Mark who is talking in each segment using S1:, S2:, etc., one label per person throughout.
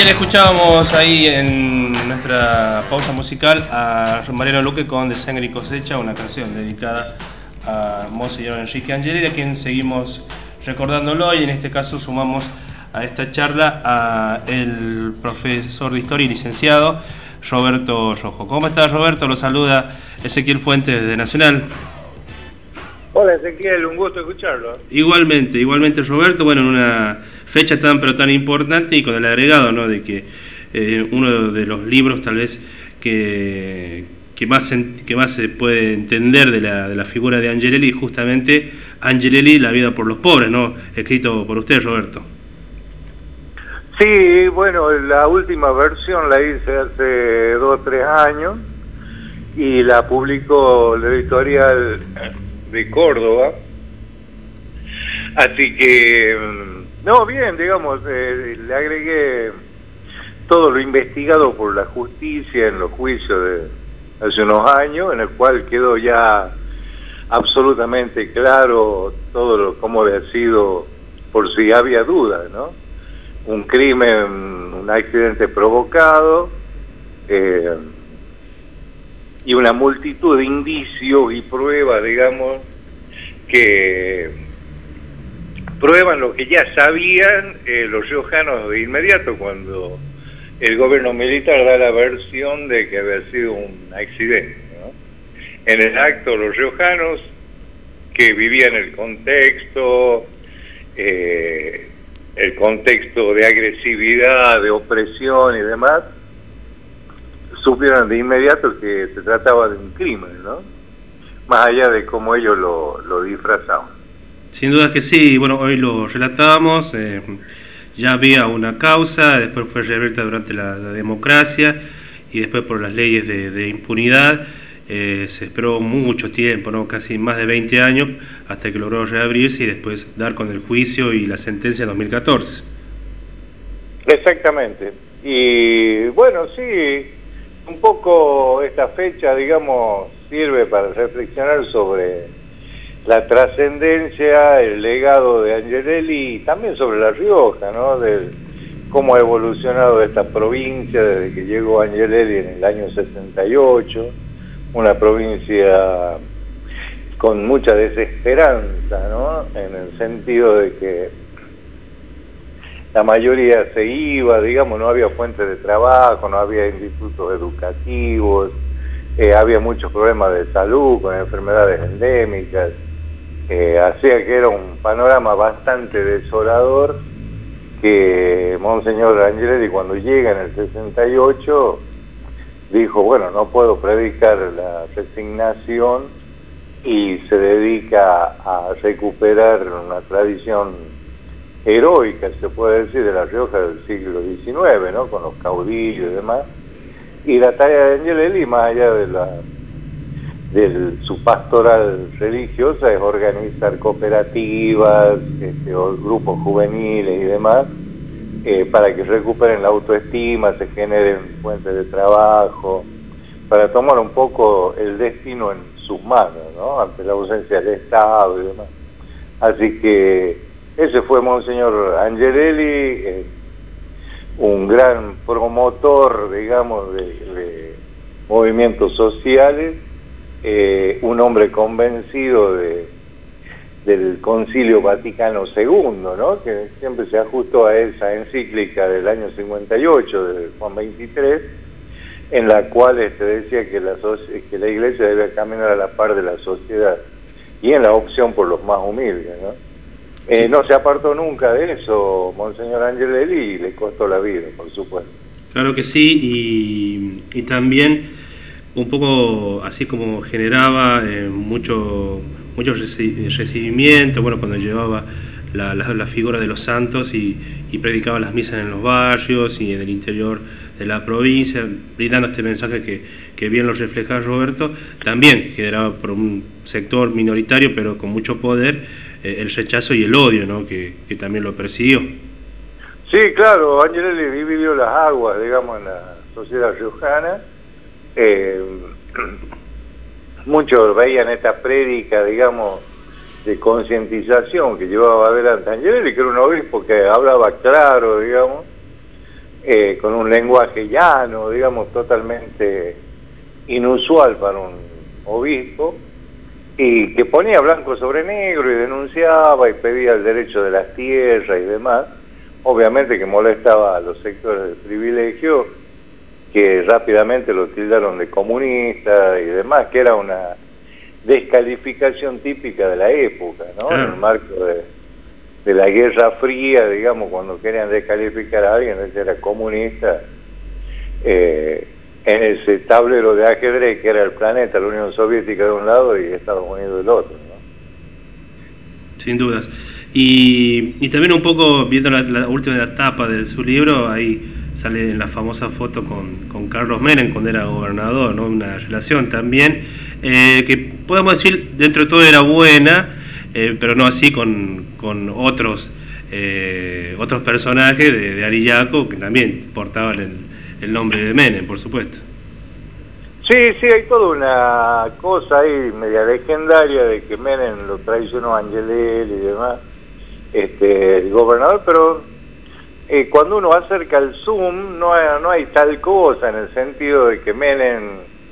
S1: Bien, escuchábamos ahí en nuestra pausa musical a Mariano Luque con De Sangre y Cosecha, una canción dedicada a Monseñor Enrique Angelelli, a quien seguimos recordándolo, y en este caso sumamos a esta charla a el profesor de Historia y licenciado Roberto Rojo. ¿Cómo estás, Roberto? Lo saluda Ezequiel Fuentes de Nacional.
S2: Hola, Ezequiel, un gusto escucharlo.
S1: Igualmente, Roberto, bueno, en una fecha tan importante y con el agregado, ¿no?, de que uno de los libros tal vez que más se puede entender de la figura de Angelelli, justamente Angelelli, La vida por los pobres, ¿no?, escrito por usted, Roberto.
S2: Sí, bueno, la última versión la hice hace 2 o 3 años y la publicó la editorial de Córdoba, así que no, bien, digamos, le agregué todo lo investigado por la justicia en los juicios de hace unos años, en el cual quedó ya absolutamente claro todo cómo había sido, por si había dudas, ¿no? Un crimen, un accidente provocado, y una multitud de indicios y pruebas, digamos, que prueban lo que ya sabían los riojanos de inmediato cuando el gobierno militar da la versión de que había sido un accidente, ¿no? En el acto, los riojanos que vivían el contexto de agresividad, de opresión y demás, supieron de inmediato que se trataba de un crimen, ¿no? Más allá de cómo ellos lo disfrazaban.
S1: Sin duda que sí, bueno, hoy lo relatábamos, ya había una causa, después fue reabierta durante la democracia y después por las leyes de impunidad, se esperó mucho tiempo, ¿no?, casi más de 20 años, hasta que logró reabrirse y después dar con el juicio y la sentencia en 2014.
S2: Exactamente, y bueno, sí, un poco esta fecha, digamos, sirve para reflexionar sobre la trascendencia, el legado de Angelelli y también sobre La Rioja, ¿no?, de cómo ha evolucionado esta provincia desde que llegó Angelelli en el año 68, una provincia con mucha desesperanza, ¿no?, en el sentido de que la mayoría se iba, digamos, no había fuentes de trabajo, no había institutos educativos, había muchos problemas de salud con enfermedades endémicas, hacía que era un panorama bastante desolador, que Monseñor Angelelli, cuando llega en el 68, dijo, bueno, no puedo predicar la resignación, y se dedica a recuperar una tradición heroica, se puede decir, de La Rioja del siglo XIX, ¿no?, con los caudillos y demás. Y la tarea de Angelelli, más allá de su pastoral religiosa, es organizar cooperativas, o grupos juveniles y demás, para que recuperen la autoestima, se generen fuentes de trabajo, para tomar un poco el destino en sus manos, ¿no?, ante la ausencia del Estado y demás. Así que ese fue Monseñor Angelelli, un gran promotor, digamos, de movimientos sociales, un hombre convencido del Concilio Vaticano II, ¿no?, que siempre se ajustó a esa encíclica del año 58 de Juan XXIII, en la cual decía que la Iglesia debe caminar a la par de la sociedad y en la opción por los más humildes, ¿no? No se apartó nunca de eso Monseñor Angelelli, y le costó la vida, por supuesto.
S1: Claro que sí, y también un poco así como generaba mucho recibimiento, bueno, cuando llevaba la figura de los santos y predicaba las misas en los barrios y en el interior de la provincia, brindando este mensaje que bien lo refleja Roberto, también generaba por un sector minoritario pero con mucho poder el rechazo y el odio, ¿no?, que también lo persiguió.
S2: Sí, claro, Angelelli vivió las aguas, digamos, en la sociedad riojana. Muchos veían esta prédica, digamos, de concientización que llevaba adelante Angelelli, que era un obispo que hablaba claro, digamos, con un lenguaje llano, digamos, totalmente inusual para un obispo, y que ponía blanco sobre negro y denunciaba y pedía el derecho de las tierras y demás, obviamente que molestaba a los sectores de privilegio, que rápidamente lo tildaron de comunista y demás, que era una descalificación típica de la época, ¿no?
S1: Claro.
S2: En el marco de la Guerra Fría, digamos, cuando querían descalificar a alguien, él era comunista, en ese tablero de ajedrez que era el planeta, la Unión Soviética de un lado y Estados Unidos del otro, ¿no?
S1: Sin dudas. Y también un poco, viendo la última etapa de su libro, ahí sale la famosa foto con Carlos Menem cuando era gobernador, ¿no? Una relación también que podemos decir dentro de todo era buena, pero no así con otros personajes de Arillaco que también portaban el nombre de Menem, por supuesto.
S2: Sí, hay toda una cosa ahí media legendaria de que Menem lo traicionó a Angelelli y demás, el gobernador, pero cuando uno acerca el zoom no hay tal cosa, en el sentido de que Menem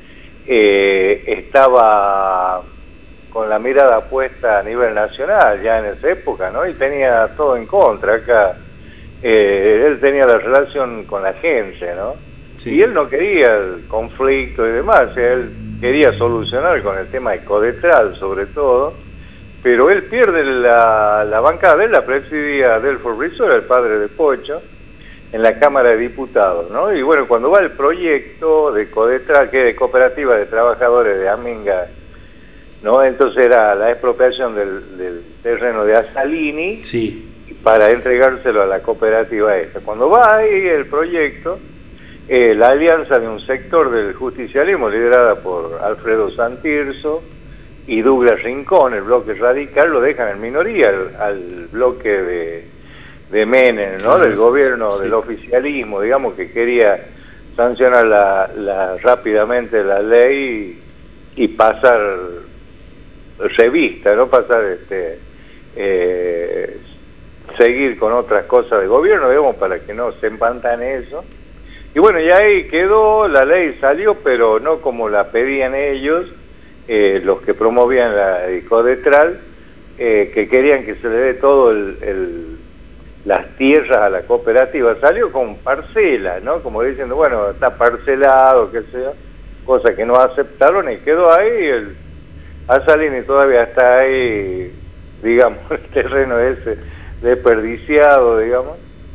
S2: estaba con la mirada puesta a nivel nacional ya en esa época, ¿no? Y tenía todo en contra acá. Él tenía la relación con la gente, ¿no? Sí. Y él no quería el conflicto y demás, él quería solucionar con el tema de Codetral sobre todo, pero él pierde la bancada de él, la presidía Adelfo Rizzo, era el padre de Pocho, en la Cámara de Diputados, ¿no? Y bueno, cuando va el proyecto de Codetral, que es de Cooperativa de Trabajadores de Aminga, ¿no? Entonces era la expropiación del terreno de Asalini, sí, para entregárselo a la cooperativa esta. Cuando va ahí el proyecto, la alianza de un sector del justicialismo liderada por Alfredo Santirso y Douglas Rincón, el bloque radical, lo dejan en minoría al bloque de Menem, ¿no? Claro, del gobierno, sí, del oficialismo, digamos, que quería sancionar rápidamente la ley y pasar revista, ¿no? Pasar seguir con otras cosas de gobierno, digamos, para que no se empantane eso. Y bueno, ya ahí quedó, la ley salió, pero no como la pedían ellos, los que promovían la Codetral, que querían que se le dé todo las tierras a la cooperativa. Salió con parcelas, ¿no? Como diciendo, bueno, está parcelado, qué sea, cosa que no aceptaron y quedó ahí. Asalini todavía está ahí, digamos, el terreno ese desperdiciado, digamos,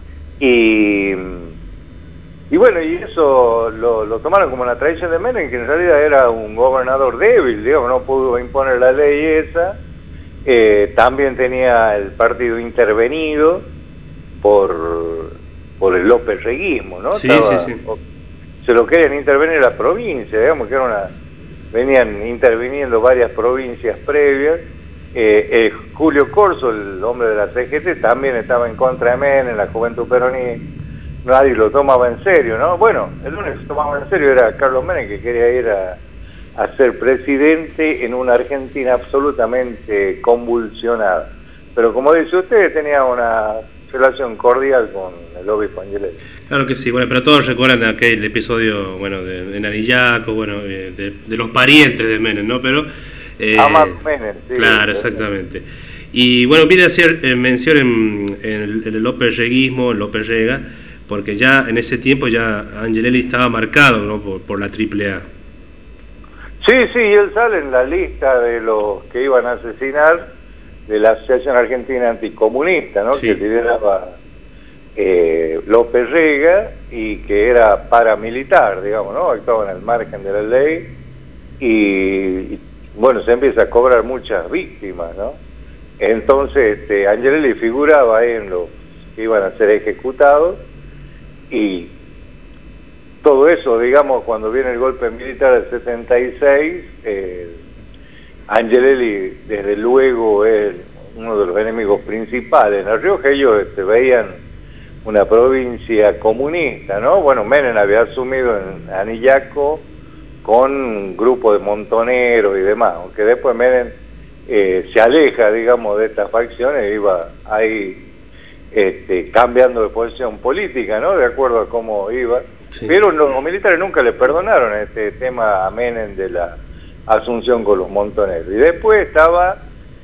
S2: y bueno, y eso lo tomaron como una traición de Menem, que en realidad era un gobernador débil, digamos, no pudo imponer la ley esa. También tenía el partido intervenido por el lópez-reguismo, ¿no?
S1: Sí.
S2: Se lo querían intervenir la provincia, digamos que venían interviniendo varias provincias previas. Julio Corso, el hombre de la CGT, también estaba en contra de Menem, la Juventud Peronista. Nadie lo tomaba en serio, ¿no? Bueno, el único que se tomaba en serio era Carlos Menem, que quería ir a ser presidente en una Argentina absolutamente convulsionada. Pero como dice usted, tenía una relación cordial con el obispo Angelelli.
S1: Claro que sí, bueno, pero todos recuerdan aquel episodio, bueno, en Arillaco, bueno, de los parientes de Menem, ¿no? Pero
S2: Amado Menem, sí.
S1: Claro, exactamente. Y bueno, viene a hacer mención en el López-reguismo, en López Rega, porque ya en ese tiempo ya Angelelli estaba marcado, ¿no? por la AAA.
S2: Sí, él sale en la lista de los que iban a asesinar de la Asociación Argentina Anticomunista, ¿no? Sí. Que lideraba López Rega y que era paramilitar, digamos, ¿no? Actuaba en el margen de la ley y bueno, se empieza a cobrar muchas víctimas, ¿no? Entonces Angelelli figuraba ahí en los que iban a ser ejecutados. Y todo eso, digamos, cuando viene el golpe militar del 76, Angelelli, desde luego, es uno de los enemigos principales. En La Rioja ellos veían una provincia comunista, ¿no? Bueno, Menem había asumido en Anillaco con un grupo de montoneros y demás, aunque después Menem se aleja, digamos, de estas facciones, iba ahí cambiando de posición política, ¿no? De acuerdo a cómo iba.
S1: Sí.
S2: Pero los militares nunca le perdonaron este tema a Menem de la asunción con los montoneros. Y después estaba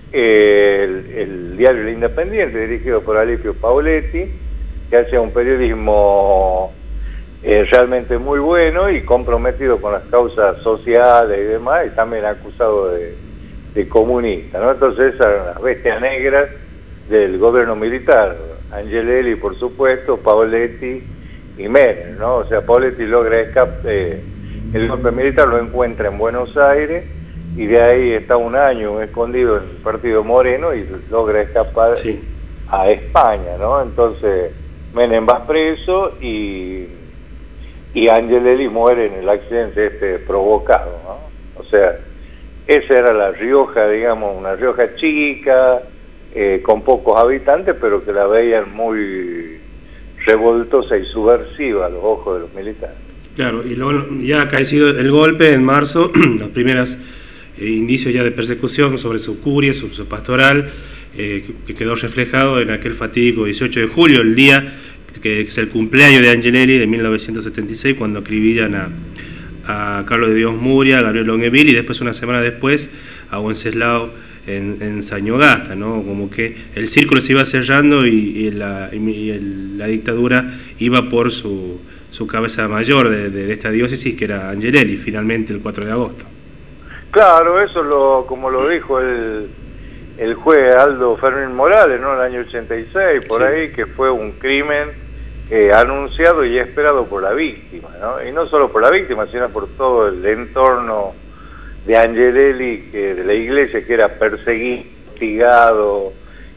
S2: el diario El Independiente, dirigido por Alipio Pauletti, que hacía un periodismo realmente muy bueno y comprometido con las causas sociales y demás, y también acusado de comunista, ¿no? Entonces esas eran las bestias negras del gobierno militar, Angelelli, por supuesto, Pauletti y Menem, ¿no? O sea, Pauletti logra escapar, el golpe militar lo encuentra en Buenos Aires y de ahí está un año escondido en el partido Moreno y logra escapar a España, ¿no? Entonces Menem va preso y Angelelli muere en el accidente provocado, ¿no? O sea, esa era La Rioja, digamos, una Rioja chica, con pocos habitantes, pero que la veían muy revoltosa y subversiva a los ojos de los militares.
S1: Claro, y luego ya acaecido el golpe en marzo, los primeros indicios ya de persecución sobre su curia, su pastoral, que quedó reflejado en aquel fatídico 18 de julio, el día que es el cumpleaños de Angelelli de 1976, cuando acribillan a Carlos de Dios Muria, a Gabriel Longueville y después, una semana después, a Wenceslao en Sañogasta, ¿no? Como que el círculo se iba cerrando y la dictadura iba por su cabeza mayor de esta diócesis, que era Angelelli, finalmente el 4 de agosto.
S2: Claro, eso como lo dijo el juez Aldo Fermín Morales, ¿no? En el año 86, por ahí, que fue un crimen anunciado y esperado por la víctima, ¿no? Y no solo por la víctima, sino por todo el entorno de Angelelli, de la iglesia, que era perseguido, hostigado.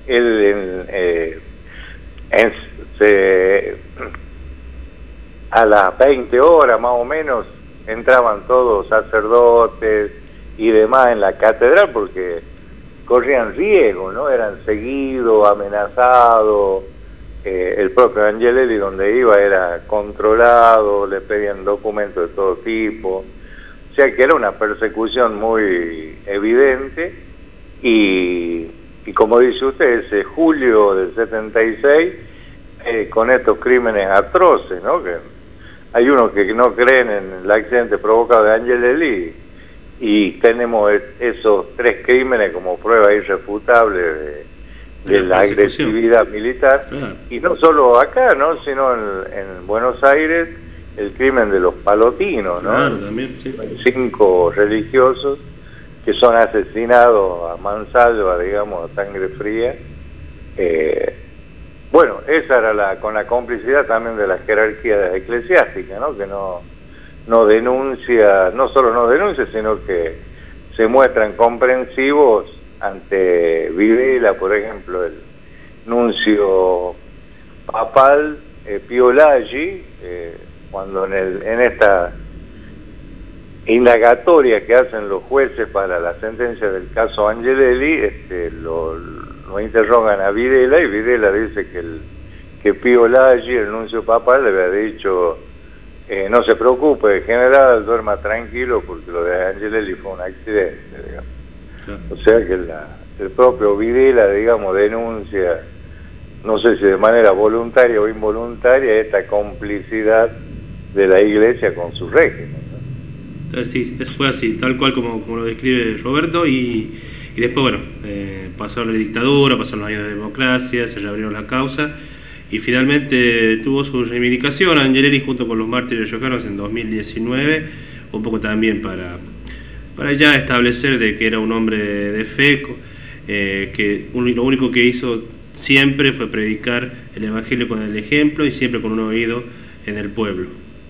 S2: A las 20 horas más o menos entraban todos sacerdotes y demás en la catedral porque corrían riesgo, ¿no? Eran seguidos, amenazados. El propio Angelelli, donde iba, era controlado, le pedían documentos de todo tipo. O sea que era una persecución muy evidente y como dice usted, ese julio del 76, con estos crímenes atroces, ¿no? Que hay unos que no creen en el accidente provocado de Angelelli y tenemos esos 3 crímenes como prueba irrefutable de la agresividad militar. Claro. Y no solo acá, ¿no? Sino en Buenos Aires, el crimen de los palotinos, ¿no?
S1: Claro, también, sí.
S2: 5 religiosos que son asesinados a mansalva, digamos, a sangre fría. Bueno, esa era con la complicidad también de la jerarquía eclesiástica, ¿no? Que no denuncia, no solo no denuncia, sino que se muestran comprensivos ante Videla, por ejemplo, el nuncio papal Pio Laggi, cuando en esta indagatoria que hacen los jueces para la sentencia del caso Angelelli, lo interrogan a Videla y Videla dice que Pio Laggi, el nuncio papal, le había dicho no se preocupe, general, duerma tranquilo porque lo de Angelelli fue un accidente, digamos. Claro. O sea que el propio Videla, digamos, denuncia, no sé si de manera voluntaria o involuntaria, esta complicidad de la iglesia con su régimen, ¿no?
S1: Entonces sí, eso fue así, tal cual como lo describe Roberto, y después, bueno, pasó la dictadura, pasaron los años de democracia, se reabrieron la causa, y finalmente tuvo su reivindicación Angelelli junto con los mártires riojanos en 2019, un poco también para ya establecer de que era un hombre de fe, que lo único que hizo siempre fue predicar el evangelio con el ejemplo y siempre con un oído en el pueblo.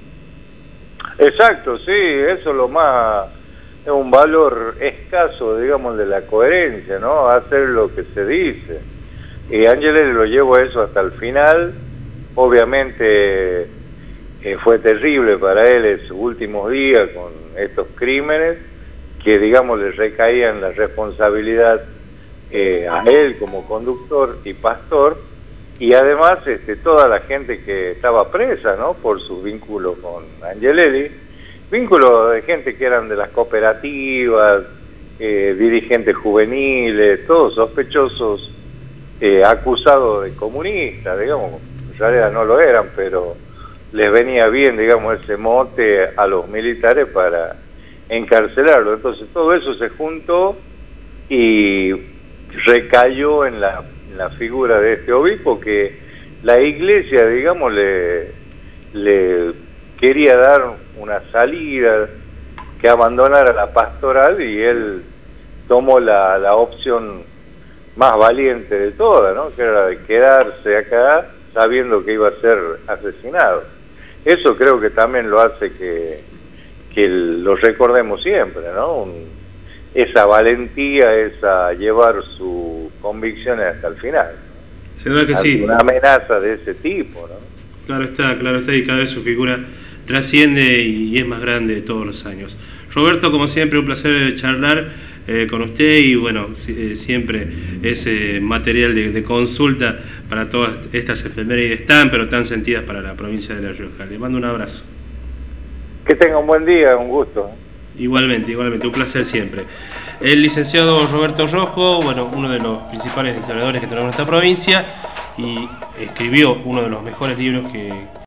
S2: Exacto, sí, eso es lo más, es un valor escaso, digamos, de la coherencia, ¿no? Hacer lo que se dice. Y Angelelli lo llevó a eso hasta el final. Obviamente fue terrible para él en sus últimos días con estos crímenes, que, digamos, le recaían la responsabilidad a él como conductor y pastor, y además toda la gente que estaba presa, ¿no? Por sus vínculos con Angelelli, vínculos de gente que eran de las cooperativas, dirigentes juveniles, todos sospechosos acusados de comunistas, digamos, en realidad no lo eran, pero les venía bien, digamos, ese mote a los militares para encarcelarlo. Entonces todo eso se juntó y recayó en la figura de este obispo, que la iglesia, digamos, le quería dar una salida, que abandonara la pastoral, y él tomó la opción más valiente de todas, ¿no? Que era de quedarse acá sabiendo que iba a ser asesinado. Eso creo que también lo hace que lo recordemos siempre, ¿no? Esa valentía, esa llevar sus convicciones hasta el final.
S1: Seguro que sí.
S2: Una amenaza de ese tipo, ¿no?
S1: Claro está, y cada vez su figura trasciende y es más grande todos los años. Roberto, como siempre, un placer charlar con usted, y bueno, siempre es material de consulta para todas estas efemérides pero tan sentidas para la provincia de La Rioja. Le mando un abrazo.
S2: Que tenga un buen día, un gusto.
S1: Igualmente, un placer siempre. El licenciado Roberto Rojo, bueno, uno de los principales historiadores que tenemos en esta provincia, y escribió uno de los mejores libros que